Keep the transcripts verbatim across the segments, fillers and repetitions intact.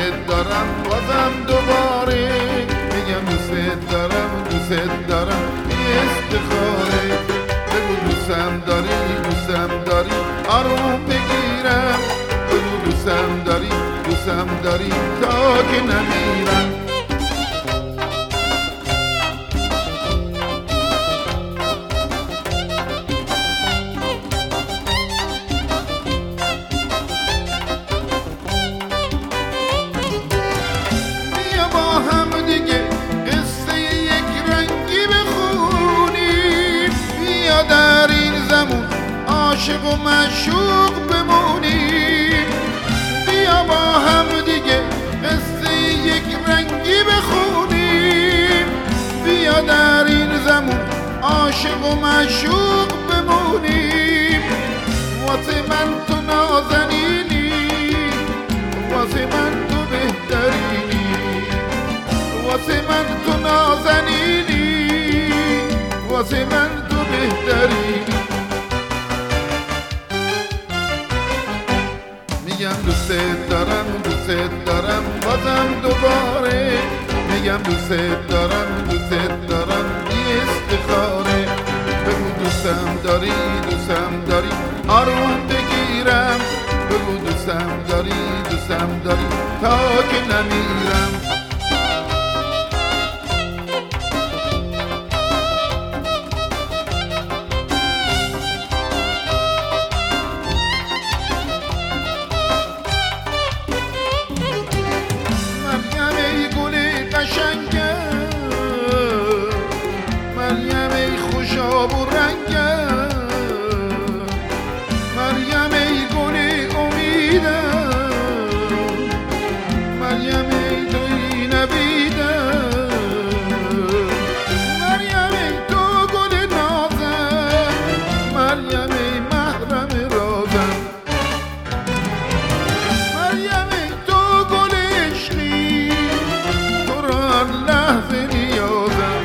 دارم بازم دوباره میگم دوست دارم دوست دارم بی استخاره. بگو دوستم داری دوستم داری آروم بگیرم. بگو دوستم داری دوستم داری تا که نمیرم. در این زمون عاشق و معشوق بمونیم. بیا با هم دیگه قصه یک رنگی بخونیم. بیا در این زمون عاشق و معشوق بمونیم. واسه من تو نازنینی، واسه من تو بهترینی. واسه من تو نازنینی، واسه من تو بهترینی. میگم دوست دارم دوست دارم بازم دوباره میگم دوست دارم دوست دارم بی استخاره. بگو دوستم داری دوستم داری آروم بگیرم. بگو دوستم داری دوستم داری تا که نمیرم. مریم ای خوشاب و رنگم، مریم ای گل امیدم، مریم ای توی نویدم، مریم ای تو گل نازم، مریم ای محرم رازم، مریم ای تو گل عشقی تو را هر لحظه نیازم.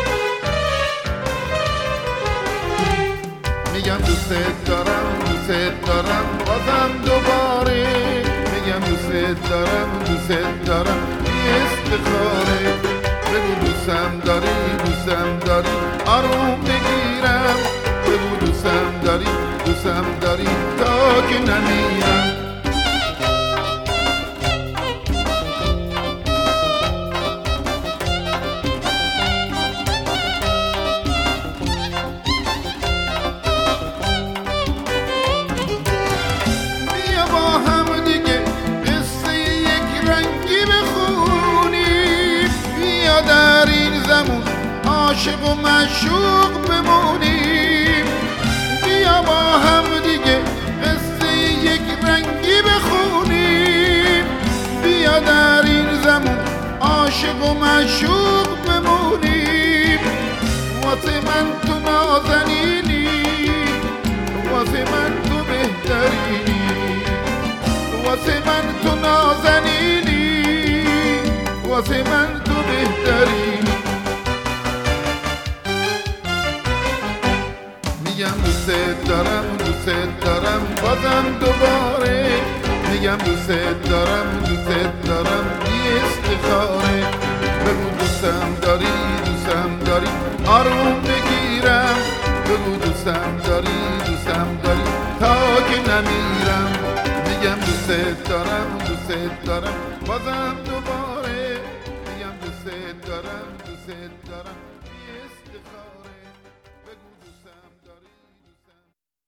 میگم دوست دارم دوست دارم بازم دوباره میگم دوست دارم دوست دارم بی استخاره. بگو دوستم داری دوستم داری آروم بگیرم. بگو دوستم داری دوستم داری تا که نمیرم. در این زمون عاشق و معشوق بمونیم. بیا با هم دیگه قصه یک رنگی بخونیم. بیا در این زمون عاشق و معشوق بمونیم. واسه من تو نازنینی، واسه من تو بهترینی. واسه من تو نازنینی، واسه من تو بهترینی. میگم دوست دارم دوست دارم بازم دوباره میگم دوست دارم دوست دارم بی استخاره. بگو دوستم داری دوستم داری آروم بگیرم. بگو دوستم داری دوستم داری تا که نمیرم. میگم دوست دارم دوست دارم بازم دوباره میگم دوست دارم دوست دارم